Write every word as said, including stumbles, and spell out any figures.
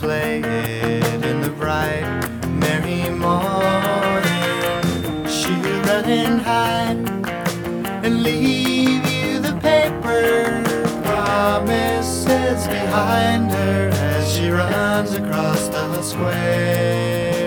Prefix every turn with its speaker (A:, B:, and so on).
A: play it in the bright, merry morning. She'll run and hide and leave you the paper promises behind her as she runs across the square.